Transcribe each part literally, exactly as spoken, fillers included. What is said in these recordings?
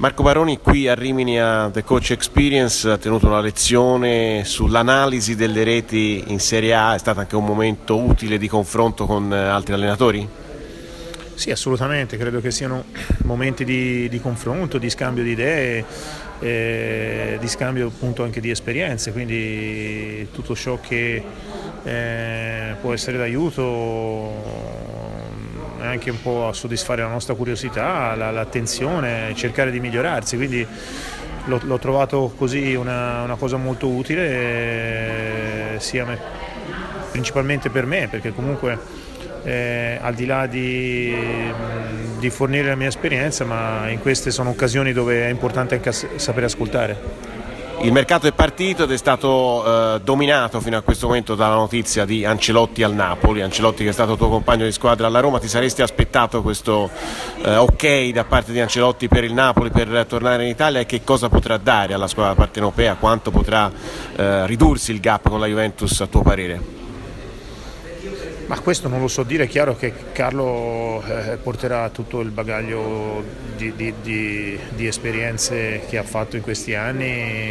Marco Baroni qui a Rimini a The Coach Experience ha tenuto una lezione sull'analisi delle reti in Serie A, è stato anche un momento utile di confronto con altri allenatori? Sì, assolutamente, credo che siano momenti di, di confronto, di scambio di idee, eh, di scambio appunto anche di esperienze, quindi tutto ciò che eh, può essere d'aiuto anche un po' a soddisfare la nostra curiosità, l'attenzione, cercare di migliorarsi, quindi l'ho trovato così una, una cosa molto utile, eh, sia me, principalmente per me, perché comunque eh, al di là di, di fornire la mia esperienza, ma in queste sono occasioni dove è importante anche sapere ascoltare. Il mercato è partito ed è stato eh, dominato fino a questo momento dalla notizia di Ancelotti al Napoli. Ancelotti, che è stato tuo compagno di squadra alla Roma, ti saresti aspettato questo eh, ok da parte di Ancelotti per il Napoli per tornare in Italia, e che cosa potrà dare alla squadra partenopea? Quanto potrà eh, ridursi il gap con la Juventus a tuo parere? Ma questo non lo so dire, è chiaro che Carlo eh, porterà tutto il bagaglio di, di, di, di esperienze che ha fatto in questi anni,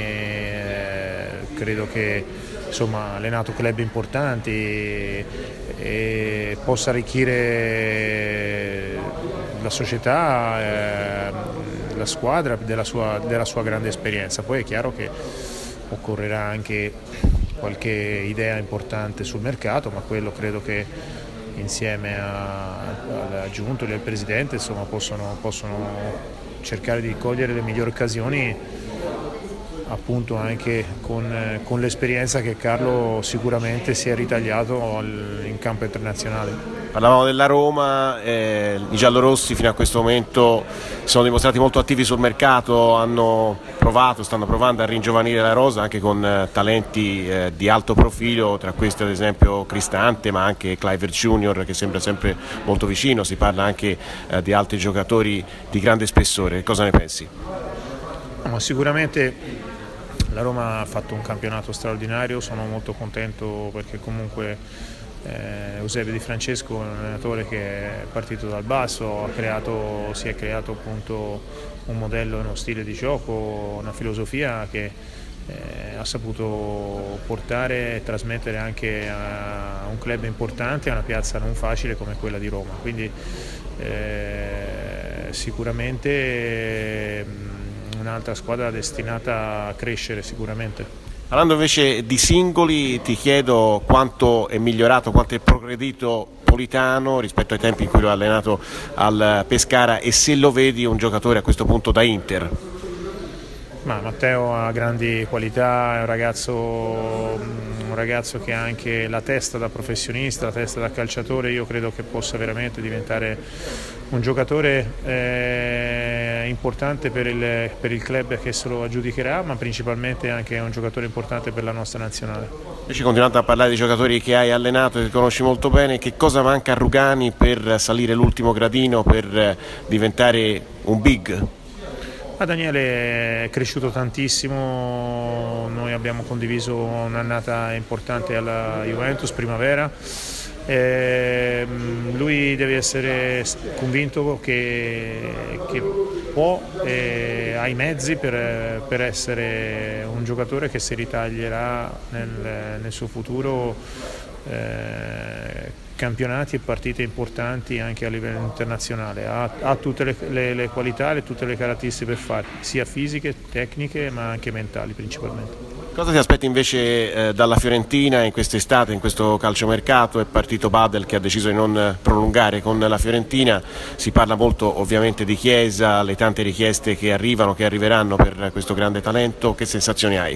eh, credo che insomma ha allenato club importanti e, e possa arricchire la società, eh, la squadra della sua, della sua grande esperienza. Poi è chiaro che occorrerà anche qualche idea importante sul mercato, ma quello credo che insieme alla Giunta e al Presidente insomma, possono, possono cercare di cogliere le migliori occasioni, appunto anche con, con l'esperienza che Carlo sicuramente si è ritagliato al, in campo internazionale. Parlavamo della Roma, eh, i giallorossi fino a questo momento sono dimostrati molto attivi sul mercato, hanno provato, stanno provando a ringiovanire la rosa anche con eh, talenti eh, di alto profilo, tra questi ad esempio Cristante, ma anche Kluivert Junior, che sembra sempre molto vicino. Si parla anche eh, di altri giocatori di grande spessore. Cosa ne pensi? No, sicuramente la Roma ha fatto un campionato straordinario, sono molto contento perché comunque Eh, Eusebio Di Francesco è un allenatore che è partito dal basso, ha creato, si è creato appunto un modello, uno stile di gioco, una filosofia che eh, ha saputo portare e trasmettere anche a un club importante, a una piazza non facile come quella di Roma. Quindi eh, sicuramente eh, un'altra squadra destinata a crescere sicuramente. Parlando invece di singoli, ti chiedo quanto è migliorato, quanto è progredito Politano rispetto ai tempi in cui lo ha allenato al Pescara, e se lo vedi un giocatore a questo punto da Inter. Ma Matteo ha grandi qualità, è un ragazzo, un ragazzo che ha anche la testa da professionista, la testa da calciatore. Io credo che possa veramente diventare un giocatore eh, importante per il, per il club che se lo aggiudicherà, ma principalmente anche un giocatore importante per la nostra nazionale. Invece, continuando a parlare di giocatori che hai allenato e che conosci molto bene, che cosa manca a Rugani per salire l'ultimo gradino, per diventare un big? Ma Daniele è cresciuto tantissimo, noi abbiamo condiviso un'annata importante alla Juventus primavera. Eh, lui deve essere convinto che, che può e ha i mezzi per, per essere un giocatore che si ritaglierà nel, nel suo futuro eh, campionati e partite importanti anche a livello internazionale. Ha, ha tutte le, le, le qualità e tutte le caratteristiche per farlo, sia fisiche, tecniche ma anche mentali principalmente. Cosa ti aspetti invece eh, dalla Fiorentina in quest'estate, in questo calciomercato? È partito Badel, che ha deciso di non prolungare con la Fiorentina. Si parla molto ovviamente di Chiesa, le tante richieste che arrivano, che arriveranno per questo grande talento. Che sensazioni hai?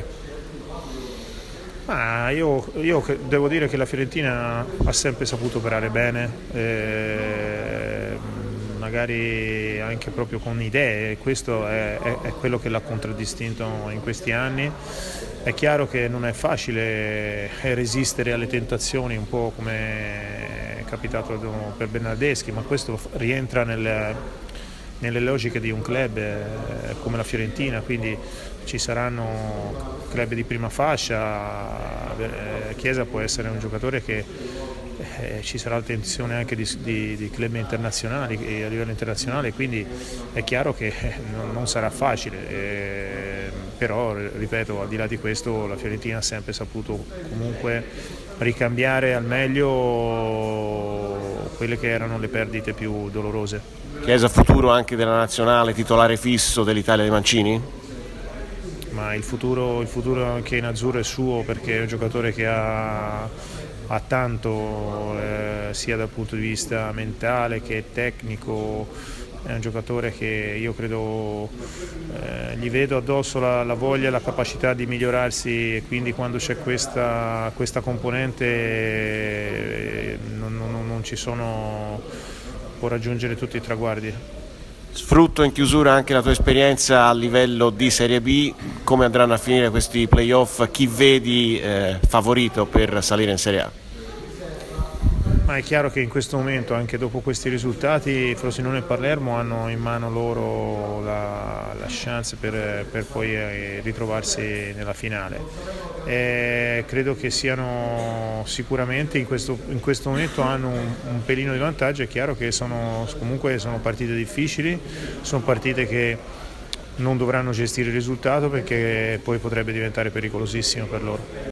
Ah, io, io devo dire che la Fiorentina ha sempre saputo operare bene, eh, magari anche proprio con idee, e questo è, è, è quello che l'ha contraddistinto in questi anni. È chiaro che non è facile resistere alle tentazioni, un po' come è capitato per Bernardeschi, ma questo rientra nel, nelle logiche di un club come la Fiorentina, quindi ci saranno club di prima fascia. Chiesa può essere un giocatore che eh, ci sarà l'attenzione anche di, di, di club internazionali e a livello internazionale, quindi è chiaro che non, non sarà facile, eh, però ripeto, al di là di questo la Fiorentina ha sempre saputo comunque ricambiare al meglio quelle che erano le perdite più dolorose. Chiesa futuro anche della nazionale, titolare fisso dell'Italia di Mancini? Ma il futuro, il futuro anche in azzurro è suo, perché è un giocatore che ha, ha tanto eh, sia dal punto di vista mentale che tecnico, è un giocatore che io credo eh, gli vedo addosso la, la voglia e la capacità di migliorarsi, e quindi quando c'è questa, questa componente eh, non, non, non ci sono, può raggiungere tutti i traguardi. Sfrutto in chiusura anche la tua esperienza a livello di Serie B, come andranno a finire questi playoff, chi vedi eh, favorito per salire in Serie A? Ma è chiaro che in questo momento, anche dopo questi risultati, Frosinone e Palermo hanno in mano loro la, la chance per, per poi ritrovarsi nella finale. E credo che siano sicuramente in questo, in questo momento hanno un, un pelino di vantaggio. È chiaro che sono, comunque sono partite difficili, sono partite che non dovranno gestire il risultato, perché poi potrebbe diventare pericolosissimo per loro.